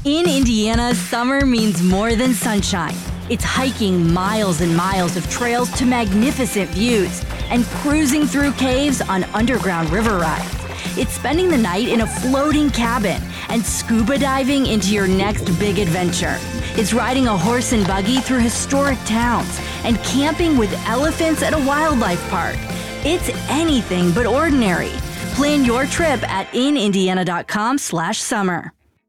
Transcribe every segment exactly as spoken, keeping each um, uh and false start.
In Indiana, summer means more than sunshine. It's hiking miles and miles of trails to magnificent views and cruising through caves on underground river rides. It's spending the night in a floating cabin and scuba diving into your next big adventure. It's riding a horse and buggy through historic towns and camping with elephants at a wildlife park. It's anything but ordinary. Plan your trip at in indiana dot com slash summer.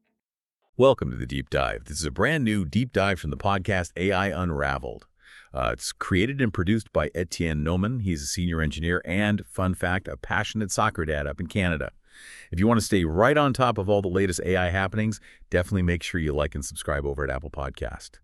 Welcome to the Deep Dive. This is a brand new deep dive from the podcast A I Unraveled. Uh, it's created and produced by Etienne Noman. He's a senior engineer and, fun fact, a passionate soccer dad up in Canada. If you want to stay right on top of all the latest A I happenings, definitely make sure you like and subscribe over at Apple Podcast.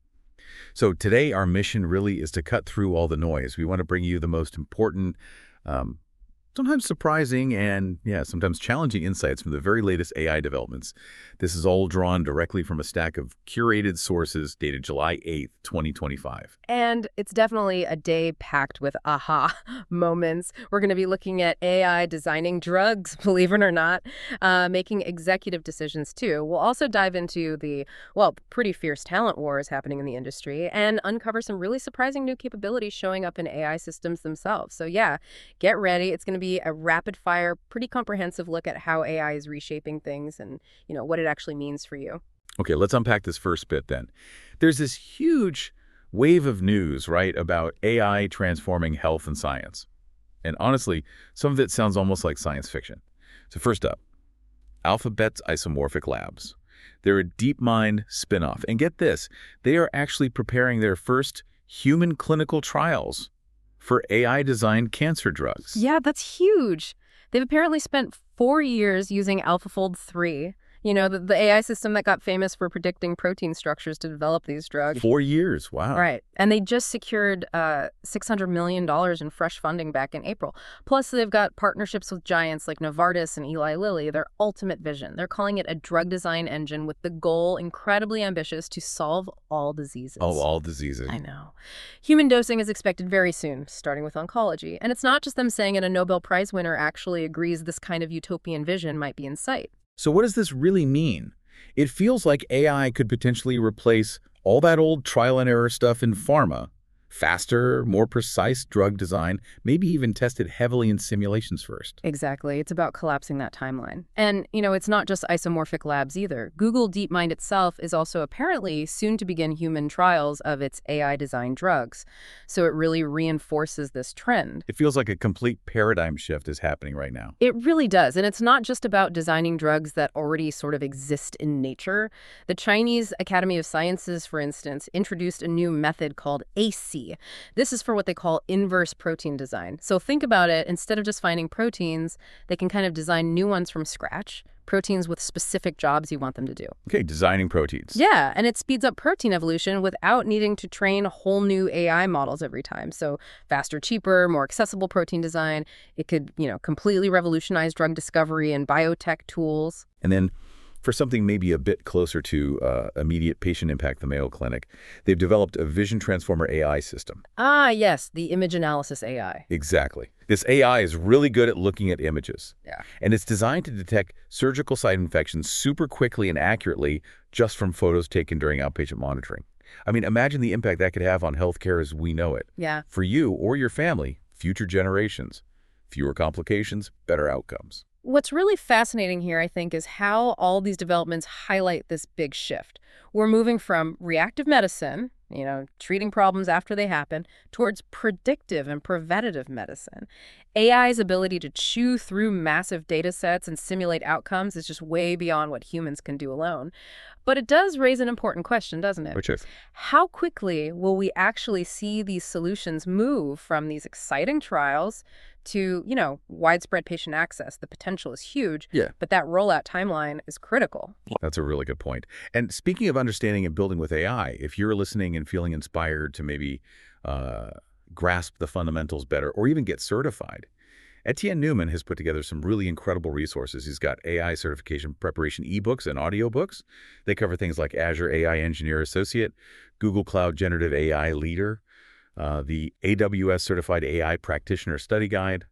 So today our mission really is to cut through all the noise. We want to bring you the most important, um, sometimes surprising and, yeah, sometimes challenging insights from the very latest A I developments. This is all drawn directly from a stack of curated sources dated July eighth, twenty twenty-five. And it's definitely a day packed with aha moments. We're going to be looking at A I designing drugs, believe it or not, uh, making executive decisions too. We'll also dive into the, well, pretty fierce talent wars happening in the industry and uncover some really surprising new capabilities showing up in A I systems themselves. So yeah, get ready. It's going to be a rapid fire, pretty comprehensive look at how A I is reshaping things and, you know, what it actually means for you. Okay, let's unpack this first bit then. There's this huge wave of news, right, about A I transforming health and science. And honestly, some of it sounds almost like science fiction. So first up, Alphabet's Isomorphic Labs. They're a DeepMind spinoff. And get this, they are actually preparing their first human clinical trials for A I-designed cancer drugs. Yeah, that's huge. They've apparently spent four years using AlphaFold three, you know, the, the A I system that got famous for predicting protein structures to develop these drugs. Four years, wow. Right. And they just secured uh, six hundred million dollars in fresh funding back in April. Plus, they've got partnerships with giants like Novartis and Eli Lilly, their ultimate vision. They're calling it a drug design engine with the goal, incredibly ambitious, to solve all diseases. Oh, all diseases. I know. Human dosing is expected very soon, starting with oncology. And it's not just them saying it, a Nobel Prize winner actually agrees this kind of utopian vision might be in sight. So what does this really mean? It feels like A I could potentially replace all that old trial and error stuff in pharma. Faster, more precise drug design, maybe even tested heavily in simulations first. Exactly. It's about collapsing that timeline. And, you know, it's not just Isomorphic Labs either. Google DeepMind itself is also apparently soon to begin human trials of its A I-designed drugs. So it really reinforces this trend. It feels like a complete paradigm shift is happening right now. It really does. And it's not just about designing drugs that already sort of exist in nature. The Chinese Academy of Sciences, for instance, introduced a new method called A C E. This is for what they call inverse protein design. So think about it, instead of just finding proteins, they can kind of design new ones from scratch, proteins with specific jobs you want them to do. Okay, designing proteins. Yeah, and it speeds up protein evolution without needing to train whole new A I models every time. So faster, cheaper, more accessible protein design. It could, you know, completely revolutionize drug discovery and biotech tools. And then for something maybe a bit closer to uh, immediate patient impact, the Mayo Clinic, they've developed a Vision Transformer A I system. Ah, yes, the image analysis A I. Exactly. This A I is really good at looking at images. Yeah. And it's designed to detect surgical site infections super quickly and accurately just from photos taken during outpatient monitoring. I mean, imagine the impact that could have on healthcare as we know it. Yeah. For you or your family, future generations. Fewer complications, better outcomes. What's really fascinating here, I think, is how all these developments highlight this big shift. We're moving from reactive medicine, you know, treating problems after they happen, towards predictive and preventative medicine. A I's ability to chew through massive data sets and simulate outcomes is just way beyond what humans can do alone. But it does raise an important question, doesn't it? Which is? How quickly will we actually see these solutions move from these exciting trials to, you know, widespread patient access? The potential is huge, yeah. But that rollout timeline is critical. That's a really good point. And speaking of understanding and building with A I, if you're listening and feeling inspired to maybe uh, grasp the fundamentals better or even get certified, Etienne Newman has put together some really incredible resources. He's got A I certification preparation ebooks and audiobooks. They cover things like Azure A I Engineer Associate, Google Cloud Generative A I Leader, uh, the A W S Certified A I Practitioner Study Guide,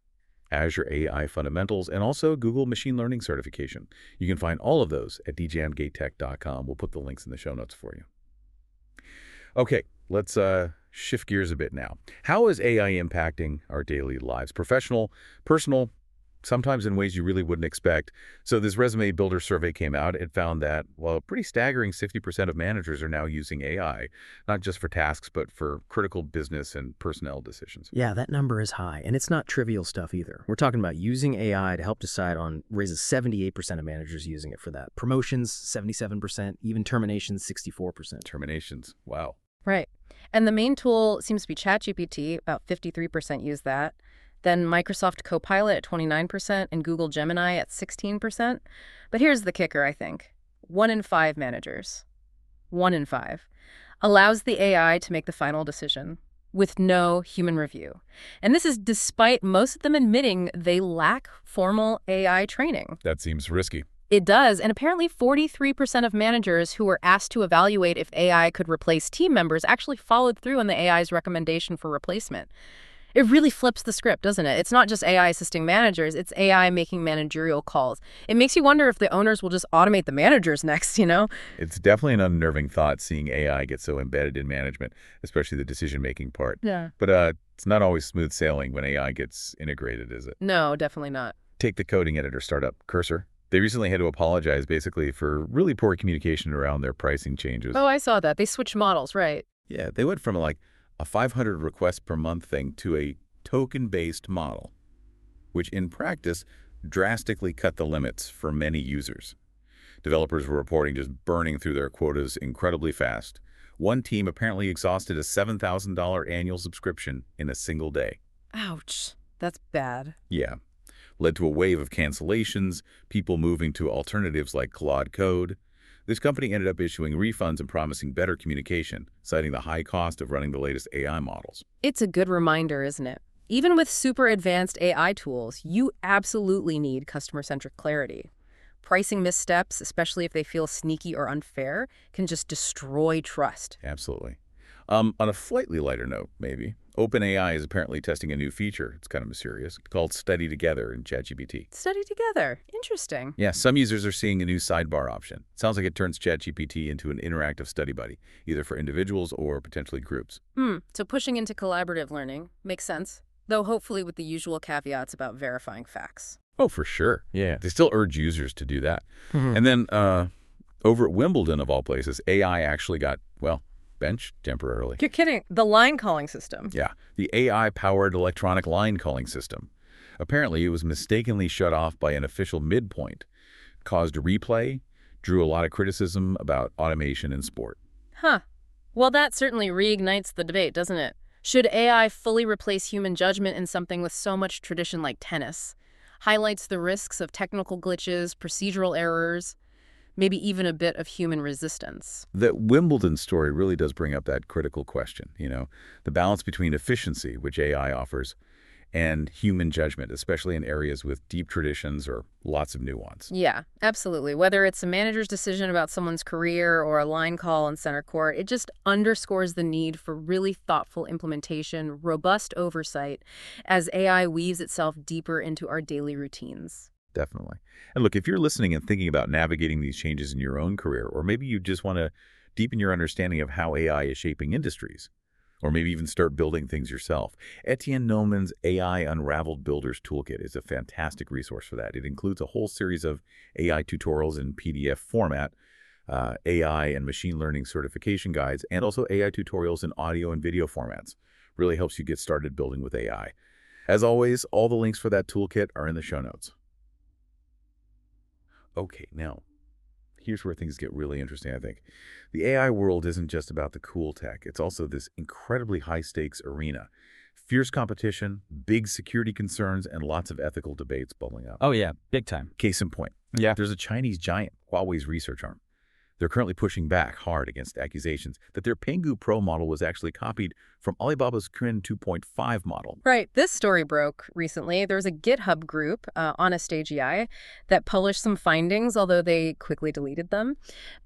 Azure A I Fundamentals, and also Google Machine Learning Certification. You can find all of those at d jan gate tech dot com. We'll put the links in the show notes for you. Okay, let's uh, shift gears a bit now. How is A I impacting our daily lives? Professional, personal, sometimes in ways you really wouldn't expect. So this resume builder survey came out. It found that, well, a pretty staggering sixty percent of managers are now using A I, not just for tasks, but for critical business and personnel decisions. Yeah, that number is high, and it's not trivial stuff either. We're talking about using A I to help decide on raises. seventy-eight percent of managers using it for that. Promotions, seventy-seven percent, even terminations, sixty-four percent. Terminations, wow. Right. And the main tool seems to be ChatGPT. About fifty-three percent use that. Then Microsoft Copilot at twenty-nine percent and Google Gemini at sixteen percent. But here's the kicker, I think. One in five managers, one in five, allows the A I to make the final decision with no human review. And this is despite most of them admitting they lack formal A I training. That seems risky. It does, and apparently forty-three percent of managers who were asked to evaluate if A I could replace team members actually followed through on the A I's recommendation for replacement. It really flips the script, doesn't it? It's not just A I assisting managers, it's A I making managerial calls. It makes you wonder if the owners will just automate the managers next, you know? It's definitely an unnerving thought seeing A I get so embedded in management, especially the decision-making part. Yeah. But uh, it's not always smooth sailing when A I gets integrated, is it? No, definitely not. Take the coding editor startup, Cursor. They recently had to apologize basically for really poor communication around their pricing changes. Oh, I saw that. They switched models, right? Yeah, they went from like a five hundred requests per month thing to a token-based model, which in practice drastically cut the limits for many users. Developers were reporting just burning through their quotas incredibly fast. One team apparently exhausted a seven thousand dollar annual subscription in a single day. Ouch. That's bad. Yeah. Led to a wave of cancellations, people moving to alternatives like Claude Code. This company ended up issuing refunds and promising better communication, citing the high cost of running the latest A I models. It's a good reminder, isn't it? Even with super advanced A I tools, you absolutely need customer-centric clarity. Pricing missteps, especially if they feel sneaky or unfair, can just destroy trust. Absolutely. Um, on a slightly lighter note, maybe, OpenAI is apparently testing a new feature, it's kind of mysterious, called Study Together in ChatGPT. Study together. Interesting. Yeah, some users are seeing a new sidebar option. Sounds like it turns ChatGPT into an interactive study buddy, either for individuals or potentially groups. Hmm, so pushing into collaborative learning makes sense, though hopefully with the usual caveats about verifying facts. Oh, for sure. Yeah. They still urge users to do that. Mm-hmm. And then uh, over at Wimbledon, of all places, A I actually got, well, benched temporarily. You're kidding. The line calling system. Yeah, the A I-powered electronic line calling system. Apparently, it was mistakenly shut off by an official midpoint, caused a replay, drew a lot of criticism about automation in sport. Huh. Well, that certainly reignites the debate, doesn't it? Should A I fully replace human judgment in something with so much tradition like tennis? Highlights the risks of technical glitches, procedural errors, maybe even a bit of human resistance. The Wimbledon story really does bring up that critical question, you know, the balance between efficiency, which A I offers, and human judgment, especially in areas with deep traditions or lots of nuance. Yeah, absolutely. Whether it's a manager's decision about someone's career or a line call in center court, it just underscores the need for really thoughtful implementation, robust oversight, as A I weaves itself deeper into our daily routines. Definitely. And look, if you're listening and thinking about navigating these changes in your own career, or maybe you just want to deepen your understanding of how A I is shaping industries, or maybe even start building things yourself, Etienne Nomen's A I Unraveled Builders Toolkit is a fantastic resource for that. It includes a whole series of A I tutorials in P D F format, uh, A I and machine learning certification guides, and also A I tutorials in audio and video formats. Really helps you get started building with A I. As always, all the links for that toolkit are in the show notes. Okay, now, here's where things get really interesting, I think. The A I world isn't just about the cool tech. It's also this incredibly high-stakes arena. Fierce competition, big security concerns, and lots of ethical debates bubbling up. Oh, yeah, big time. Case in point. Yeah. There's a Chinese giant, Huawei's research arm. They're currently pushing back hard against accusations that their Penghu Pro model was actually copied from Alibaba's Kirin two point five model. Right. This story broke recently. There was a GitHub group, uh, Honest A G I, that published some findings, although they quickly deleted them. But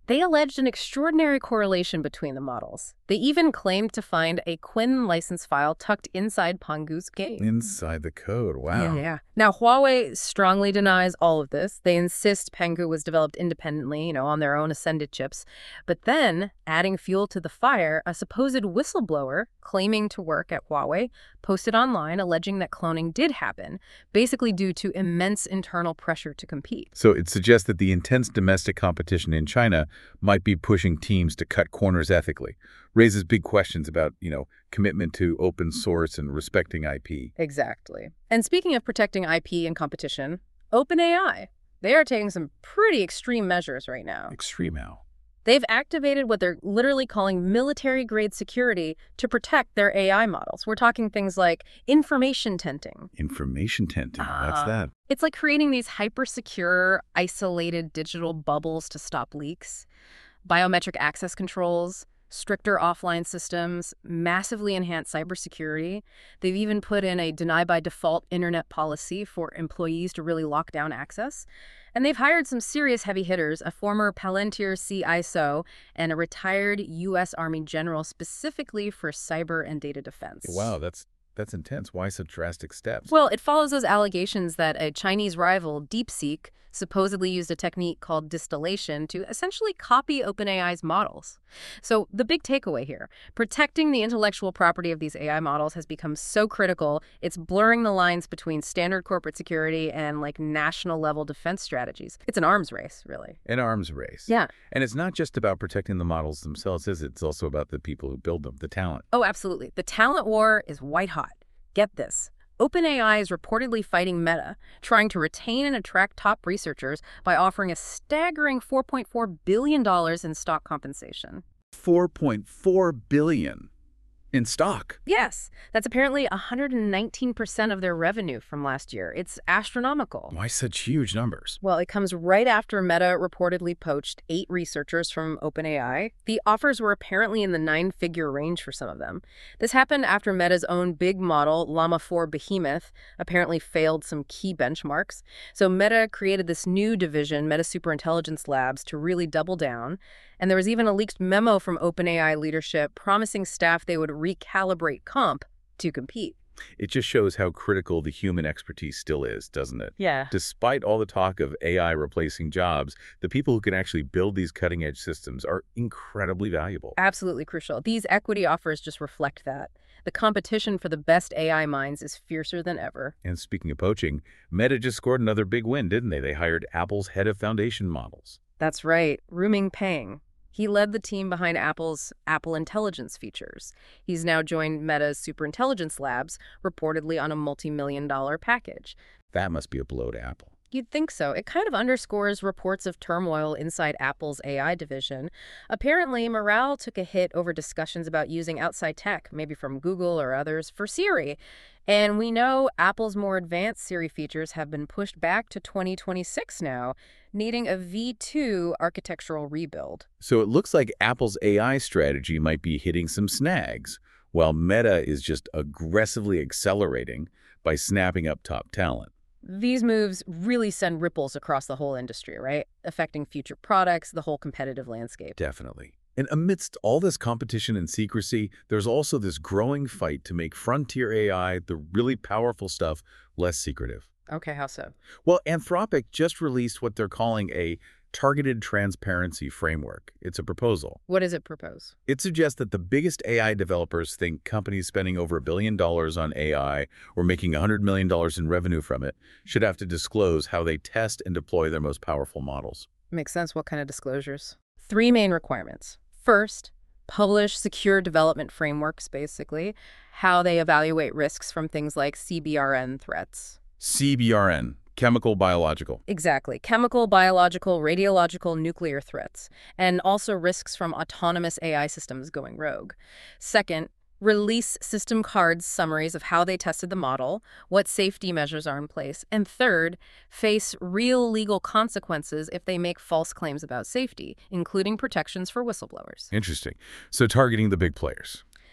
They alleged an extraordinary correlation between the models. They even claimed to find a Qwen license file tucked inside Pangu's game. Inside the code, wow. Yeah, yeah. Now, Huawei strongly denies all of this. They insist Pangu was developed independently, you know, on their own Ascended chips. But then, adding fuel to the fire, a supposed whistleblower claiming to work at Huawei posted online alleging that cloning did happen, basically due to immense internal pressure to compete. So it suggests that the intense domestic competition in China might be pushing teams to cut corners ethically. Raises big questions about, you know, commitment to open source and respecting I P. Exactly. And speaking of protecting I P and competition, OpenAI, they are taking some pretty extreme measures right now. Extreme how? They've activated what they're literally calling military-grade security to protect their A I models. We're talking things like information tenting. Information tenting, what's Uh, that? It's like creating these hyper-secure, isolated digital bubbles to stop leaks, biometric access controls, stricter offline systems, massively enhanced cybersecurity. They've even put in a deny-by-default internet policy for employees to really lock down access. And they've hired some serious heavy hitters, a former Palantir C I S O and a retired U S Army general specifically for cyber and data defense. Wow, that's that's intense. Why such drastic steps? Well, it follows those allegations that a Chinese rival, DeepSeek, supposedly used a technique called distillation to essentially copy OpenAI's models. So the big takeaway here, protecting the intellectual property of these A I models has become so critical, it's blurring the lines between standard corporate security and like national level defense strategies. It's an arms race, really. An arms race. Yeah. And it's not just about protecting the models themselves, is it? It's also about the people who build them, the talent. Oh, absolutely. The talent war is white hot. Get this. OpenAI is reportedly fighting Meta, trying to retain and attract top researchers by offering a staggering four point four billion dollars in stock compensation. four point four billion dollars in stock. Yes, that's apparently one hundred nineteen percent of their revenue from last year. It's astronomical. Why such huge numbers? Well, it comes right after Meta reportedly poached eight researchers from OpenAI. The offers were apparently in the nine-figure range for some of them. This happened after Meta's own big model, Llama four Behemoth, apparently failed some key benchmarks. So Meta created this new division, Meta Superintelligence Labs, to really double down. And there was even a leaked memo from OpenAI leadership promising staff they would recalibrate comp to compete. It just shows how critical the human expertise still is, doesn't it? Yeah. Despite all the talk of A I replacing jobs, the people who can actually build these cutting-edge systems are incredibly valuable. Absolutely crucial. These equity offers just reflect that. The competition for the best A I minds is fiercer than ever. And speaking of poaching, Meta just scored another big win, didn't they? They hired Apple's head of foundation models. That's right, Ruming Pang. He led the team behind Apple's Apple Intelligence features. He's now joined Meta's Superintelligence Labs, reportedly on a multi-million dollar package. That must be a blow to Apple. You'd think so. It kind of underscores reports of turmoil inside Apple's A I division. Apparently, morale took a hit over discussions about using outside tech, maybe from Google or others, for Siri. And we know Apple's more advanced Siri features have been pushed back to twenty twenty-six now, needing a V two architectural rebuild. So it looks like Apple's A I strategy might be hitting some snags, while Meta is just aggressively accelerating by snapping up top talent. These moves really send ripples across the whole industry, right? Affecting future products, the whole competitive landscape. Definitely. And amidst all this competition and secrecy, there's also this growing fight to make frontier A I, the really powerful stuff, less secretive. Okay, how so? Well, Anthropic just released what they're calling a Targeted Transparency Framework. It's a proposal. What does it propose? It suggests that the biggest A I developers think companies spending over a billion dollars on A I or making one hundred million dollars in revenue from it should have to disclose how they test and deploy their most powerful models. Makes sense. What kind of disclosures? Three main requirements. First, publish secure development frameworks, basically, how they evaluate risks from things like C B R N threats. C B R N, chemical, biological. Exactly. Chemical, biological, radiological, nuclear threats, and also risks from autonomous A I systems going rogue. Second, release system cards summaries of how they tested the model, what safety measures are in place. And third, face real legal consequences if they make false claims about safety, including protections for whistleblowers. Interesting. So targeting the big players.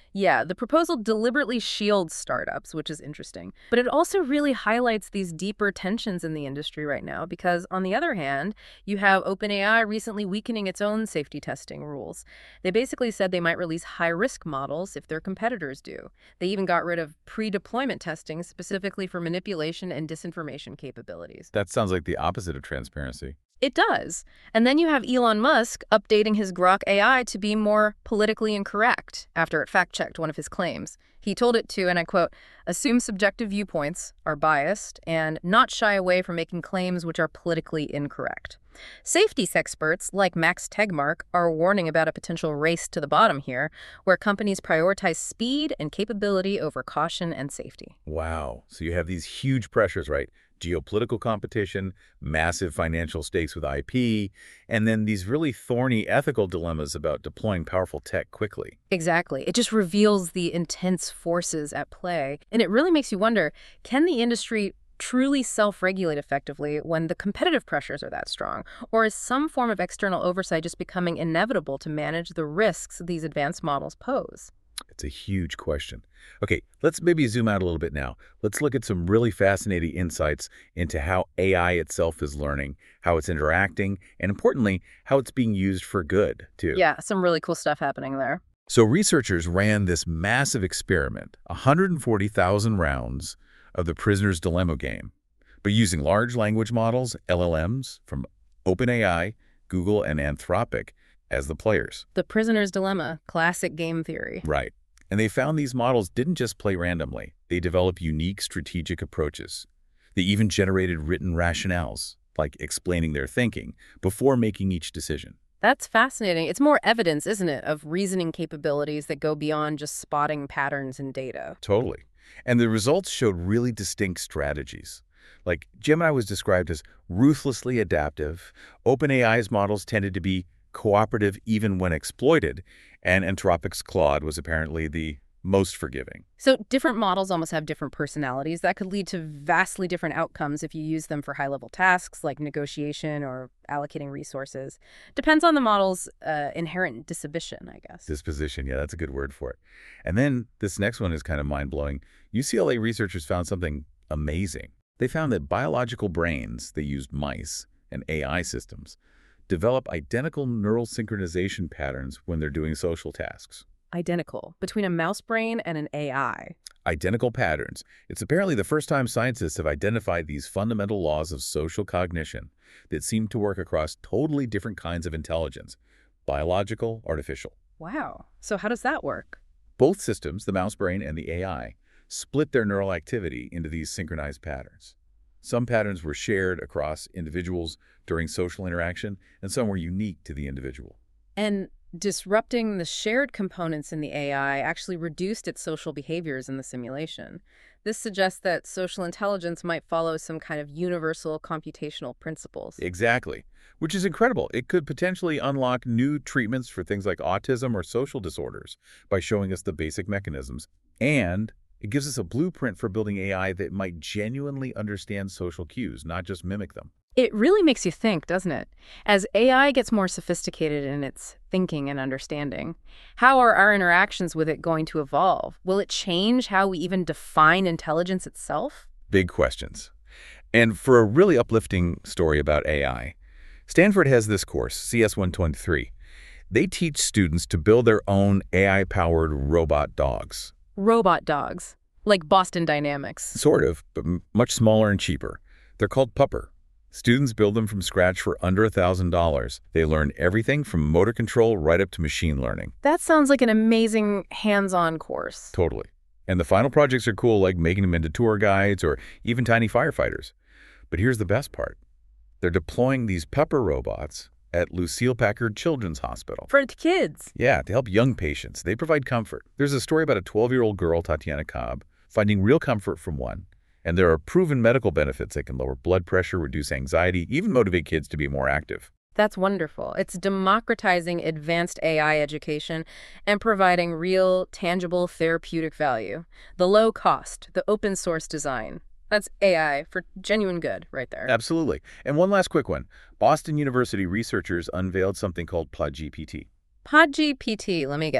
Yeah, the proposal deliberately shields startups, which is interesting. But it also really highlights these deeper tensions in the industry right now because, on the other hand, you have OpenAI recently weakening its own safety testing rules. They basically said they might release high-risk models if their competitors do. They even got rid of pre-deployment testing specifically for manipulation and disinformation capabilities. That sounds like the opposite of transparency. It does. And then you have Elon Musk updating his Grok A I to be more politically incorrect after it fact-checked one of his claims. He told it to, and I quote, assume subjective viewpoints are biased and not shy away from making claims which are politically incorrect. Safety experts like Max Tegmark are warning about a potential race to the bottom here, where companies prioritize speed and capability over caution and safety. Wow. So you have these huge pressures, right? Geopolitical competition, massive financial stakes with I P, and then these really thorny ethical dilemmas about deploying powerful tech quickly. Exactly. It just reveals the intense forces at play. And it really makes you wonder, can the industry truly self-regulate effectively when the competitive pressures are that strong? Or is some form of external oversight just becoming inevitable to manage the risks these advanced models pose? It's a huge question. Okay, let's maybe zoom out a little bit now. Let's look at some really fascinating insights into how A I itself is learning, how it's interacting, and importantly, how it's being used for good, too. Yeah, some really cool stuff happening there. So researchers ran this massive experiment, one hundred forty thousand rounds of the Prisoner's Dilemma game, but using large language models, L L Ms, from OpenAI, Google, and Anthropic as the players. The Prisoner's Dilemma, classic game theory. Right. And they found these models didn't just play randomly. They developed unique strategic approaches. They even generated written rationales, like explaining their thinking, before making each decision. That's fascinating. It's more evidence, isn't it, of reasoning capabilities that go beyond just spotting patterns in data. Totally. And the results showed really distinct strategies. Like Gemini was described as ruthlessly adaptive. OpenAI's models tended to be cooperative even when exploited, and Anthropic's Claude was apparently the most forgiving. So different models almost have different personalities. That could lead to vastly different outcomes if you use them for high-level tasks like negotiation or allocating resources. Depends on the model's uh, inherent disposition, I guess. Disposition, yeah, that's a good word for it. And then this next one is kind of mind-blowing. U C L A researchers found something amazing. They found that biological brains, they used mice and A I systems, develop identical neural synchronization patterns when they're doing social tasks. Identical. Between a mouse brain and an A I. Identical patterns. It's apparently the first time scientists have identified these fundamental laws of social cognition that seem to work across totally different kinds of intelligence, biological, artificial. Wow. So how does that work? Both systems, the mouse brain and the A I, split their neural activity into these synchronized patterns. Some patterns were shared across individuals during social interaction, and some were unique to the individual. And disrupting the shared components in the A I actually reduced its social behaviors in the simulation. This suggests that social intelligence might follow some kind of universal computational principles. Exactly, which is incredible. It could potentially unlock new treatments for things like autism or social disorders by showing us the basic mechanisms. And it gives us a blueprint for building A I that might genuinely understand social cues, not just mimic them. It really makes you think, doesn't it? As A I gets more sophisticated in its thinking and understanding, how are our interactions with it going to evolve? Will it change how we even define intelligence itself? Big questions. And for a really uplifting story about A I, Stanford has this course, C S one twenty-three. They teach students to build their own A I-powered robot dogs. Robot dogs, like Boston Dynamics. Sort of, but m much smaller and cheaper. They're called Pupper. Students build them from scratch for under one thousand dollars. They learn everything from motor control right up to machine learning. That sounds like an amazing hands-on course. Totally. And the final projects are cool, like making them into tour guides or even tiny firefighters. But here's the best part. They're deploying these Pupper robots at Lucile Packard Children's Hospital. For the kids. Yeah, to help young patients. They provide comfort. There's a story about a twelve-year-old girl, Tatiana Cobb, finding real comfort from one. And there are proven medical benefits that can lower blood pressure, reduce anxiety, even motivate kids to be more active. That's wonderful. It's democratizing advanced A I education and providing real, tangible therapeutic value. The low cost, the open source design. That's A I for genuine good right there. Absolutely. And one last quick one. Boston University researchers unveiled something called PodGPT. PodGPT, let me guess.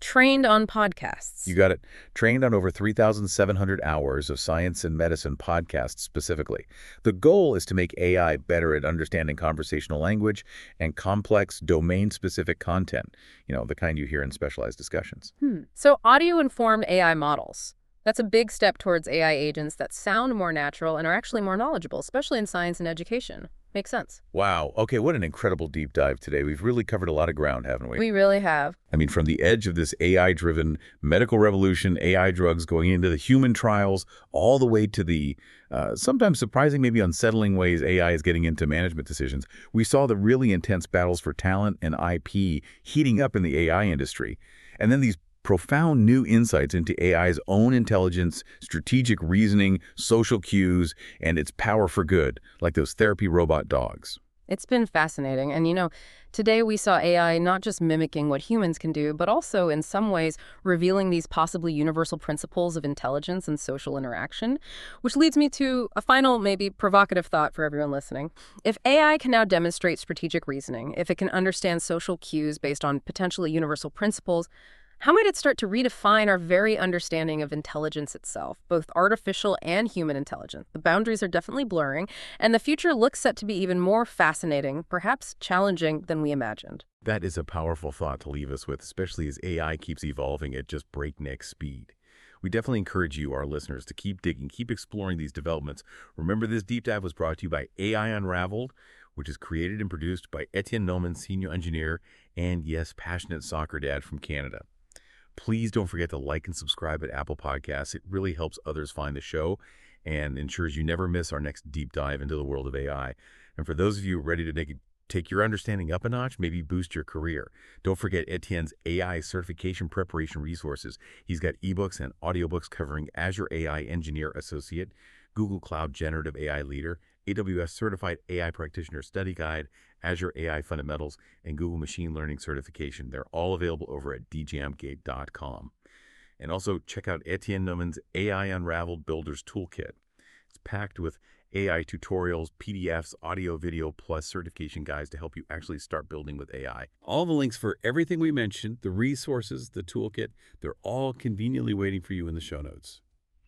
Trained on podcasts. You got it. Trained on over three thousand seven hundred hours of science and medicine podcasts specifically. The goal is to make A I better at understanding conversational language and complex domain-specific content, you know, the kind you hear in specialized discussions. Hmm. So audio-informed A I models. That's a big step towards A I agents that sound more natural and are actually more knowledgeable, especially in science and education. Makes sense. Wow. Okay, what an incredible deep dive today. We've really covered a lot of ground, haven't we? We really have. I mean, from the edge of this A I-driven medical revolution, A I drugs going into the human trials, all the way to the uh, sometimes surprising, maybe unsettling ways A I is getting into management decisions. We saw the really intense battles for talent and I P heating up in the A I industry. And then these profound new insights into A I's own intelligence, strategic reasoning, social cues, and its power for good, like those therapy robot dogs. It's been fascinating. And, you know, today we saw A I not just mimicking what humans can do, but also in some ways revealing these possibly universal principles of intelligence and social interaction, which leads me to a final, maybe provocative thought for everyone listening. If A I can now demonstrate strategic reasoning, if it can understand social cues based on potentially universal principles, how might it start to redefine our very understanding of intelligence itself, both artificial and human intelligence? The boundaries are definitely blurring, and the future looks set to be even more fascinating, perhaps challenging than we imagined. That is a powerful thought to leave us with, especially as A I keeps evolving at just breakneck speed. We definitely encourage you, our listeners, to keep digging, keep exploring these developments. Remember, this deep dive was brought to you by A I Unraveled, which is created and produced by Etienne Noman, senior engineer, and yes, passionate soccer dad from Canada. Please don't forget to like and subscribe at Apple Podcasts. It really helps others find the show and ensures you never miss our next deep dive into the world of A I. And for those of you ready to make, take your understanding up a notch, maybe boost your career, don't forget Etienne's A I certification preparation resources. He's got ebooks and audiobooks covering Azure A I Engineer Associate, Google Cloud Generative A I Leader, A W S Certified A I Practitioner Study Guide, Azure A I Fundamentals, and Google Machine Learning Certification. They're all available over at d jam gate dot com. And also check out Etienne Noman's A I Unraveled Builder's Toolkit. It's packed with A I tutorials, P D Fs, audio, video, plus certification guides to help you actually start building with A I. All the links for everything we mentioned, the resources, the toolkit, they're all conveniently waiting for you in the show notes.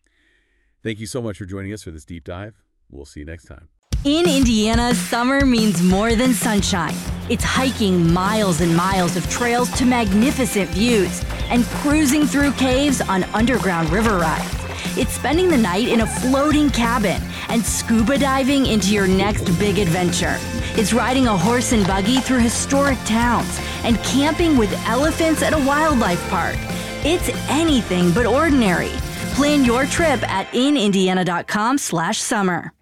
Thank you so much for joining us for this deep dive. We'll see you next time. In Indiana, summer means more than sunshine. It's hiking miles and miles of trails to magnificent views and cruising through caves on underground river rides. It's spending the night in a floating cabin and scuba diving into your next big adventure. It's riding a horse and buggy through historic towns and camping with elephants at a wildlife park. It's anything but ordinary. Plan your trip at in indiana dot com slash summer.